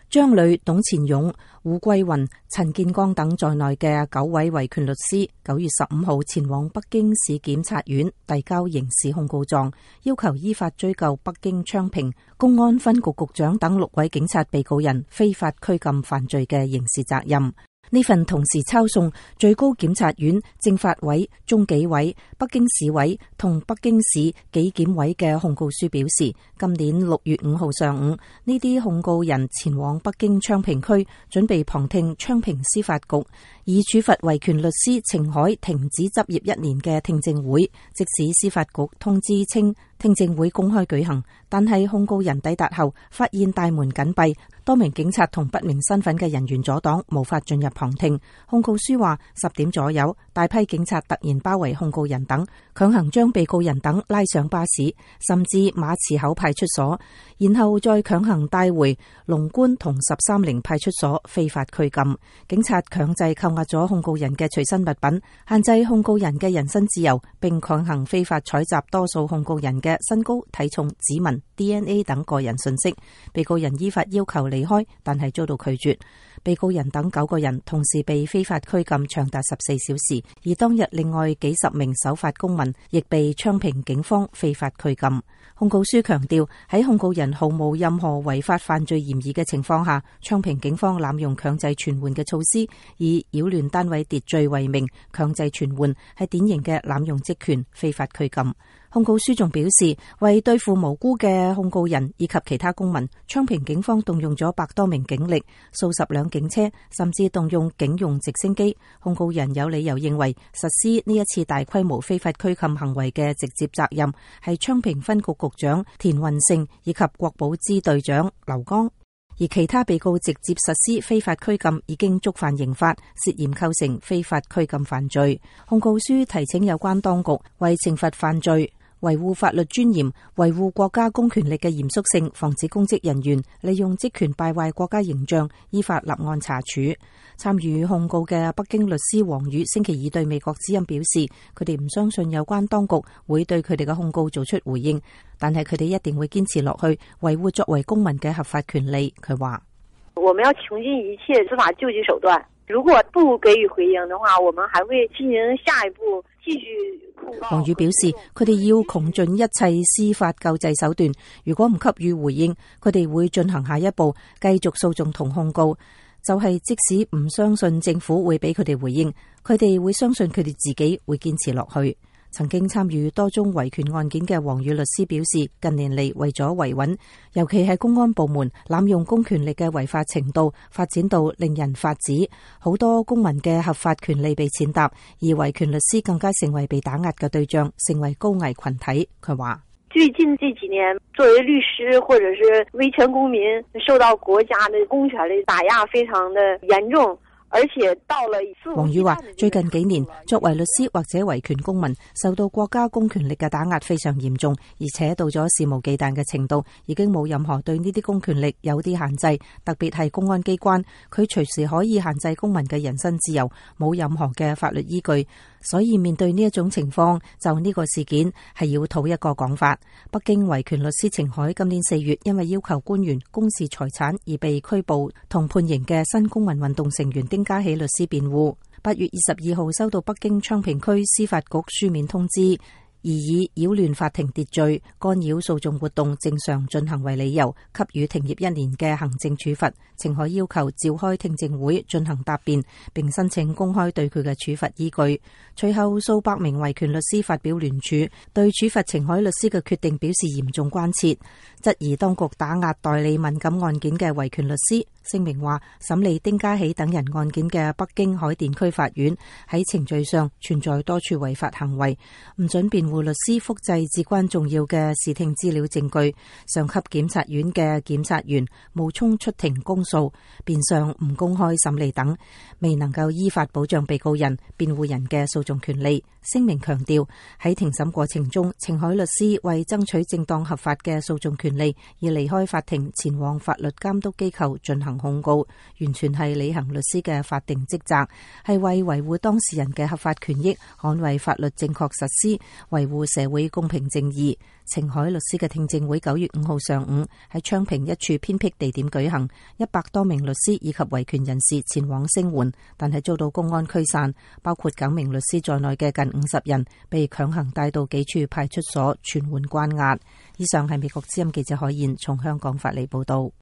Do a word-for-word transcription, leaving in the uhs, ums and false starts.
張磊、董前勇、胡桂雲、陳建剛等在內嘅九位維權律師，九月十五號前往北京市檢察院遞交刑事控告狀，要求依法追究北京昌平公安分局局長等六位警察被告人非法拘禁犯罪嘅刑事責任。呢份同時抄送最高檢察院、政法委、中紀委、北京市委同北京市紀檢委嘅控告書表示，今年六月五號上午，呢啲控告人前往北京昌平區，準備旁聽昌平司法局以處罰維權律師程海停止執業一年嘅聽證會。即使司法局通知稱聽證會公開舉行，但係控告人抵達後，發現大門緊閉，多名警察同不明身份嘅人員阻擋，無法進入旁聽。控告書話，十點左右，大批警察突然包圍控告人等，強行將被告人等拉上巴士，甚至馬池口派出所，然後再強行帶回龍觀同十三陵派出所非法拘禁。警察強制扣押咗控告人嘅隨身物品，限制控告人嘅人身自由，並強行非法採集多數控告人嘅身高、體重、指紋、D N A 等個人信息。被告人依法要求離開，但係遭到拒絕。被告人等九個人同時被非法拘禁長達十四小時，而當日另外幾十名守法公民亦被昌平警方非法拘禁。控告書強調，喺控告人毫無任何違法犯罪嫌疑嘅情況下，昌平警方濫用強制傳喚嘅措施，以擾亂單位秩序為名強制傳喚，係典型嘅濫用職權非法拘禁。控告書仲表示，為對付無辜嘅控告人以及其他公民，昌平警方動用咗百多名警力、數十輛警車，甚至動用警用直升機。控告人有理由認為，實施呢一次大規模非法拘禁行為嘅直接責任係昌平分局局長田運勝以及國保支隊長劉剛，而其他被告直接實施非法拘禁已經觸犯刑法，涉嫌構成非法拘禁犯罪。控告書提請有關當局為懲罰犯罪、維護法律尊嚴、維護國家公權力嘅嚴肅性，防止公職人員利用職權敗壞國家形象，依法立案查處。參與控告嘅北京律師王宇星期二對美國之音表示，佢哋唔相信有關當局會對佢哋嘅控告做出回應，但係佢哋一定會堅持落去，維護作為公民嘅合法權利。佢話： 我們要窮盡一切司法救濟手段，如果不給予回應嘅話，我們還會進行下一步繼續。 王宇表示，佢哋要窮盡一切司法救濟手段，如果唔給予回應，佢哋會進行下一步，繼續訴訟同控告。就係即使唔相信政府會俾佢哋回應，佢哋會相信佢哋自己會堅持落去。曾經參與多宗維權案件嘅王宇律師表示，近年嚟為咗維穩，尤其係公安部門濫用公權力嘅違法程度發展到令人髮指，好多公民嘅合法權利被踐踏，而維權律師更加成為被打壓嘅對象，成為高危群體。佢話： 最近這幾年，作為律師或者是維權公民，受到國家的公權力打壓非常的嚴重。而且到了王宇話，最近幾年作為律師或者維權公民，受到國家公權力嘅打壓非常嚴重，而且到咗肆無忌憚嘅程度，已經冇任何對呢啲公權力有啲限制，特別係公安機關，佢隨時可以限制公民嘅人身自由，冇任何嘅法律依據。所以面對呢一種情況，就呢個事件係要討一個講法。北京維權律師程海今年四月因為要求官員公示財產而被拘捕同判刑嘅新公民運動成員丁家喜律師辯護，八月二十二號收到北京昌平區司法局書面通知，而以擾亂法庭秩序、干擾訴訟活動正常進行為理由，給予停業一年嘅行政處罰。程海要求召開聽證會進行答辯，並申請公開對佢嘅處罰依據。隨後數百名維權律師發表聯署，對處罰程海律師嘅決定表示嚴重關切，質疑當局打壓代理敏感案件嘅維權律師。聲明話，審理丁家喜等人案件嘅北京海淀區法院喺程序上存在多處違法行為，唔准辯護律師複製至關重要嘅視聽資料證據。上級檢察院嘅檢察員冒充出庭公訴，變相唔公開審理等，未能夠依法保障被告人、辯護人嘅訴訟權利。聲明強調，喺庭審過程中，程海律師為爭取正當合法嘅訴訟權利而離開法庭，前往法律監督機構進行控告，完全係履行律師嘅法定職責，係為維護當事人嘅合法權益，捍衛法律正確實施，維護社會公平正義。 程海律師嘅聽證會九月五號上午喺昌平一處偏僻地點舉行，一百多名律師以及維權人士前往聲援，但係遭到公安驅散，包括九名律師在內嘅近五十人被強行帶到幾處派出所傳喚關押。以上係美國之音記者海燕從香港發嚟報道。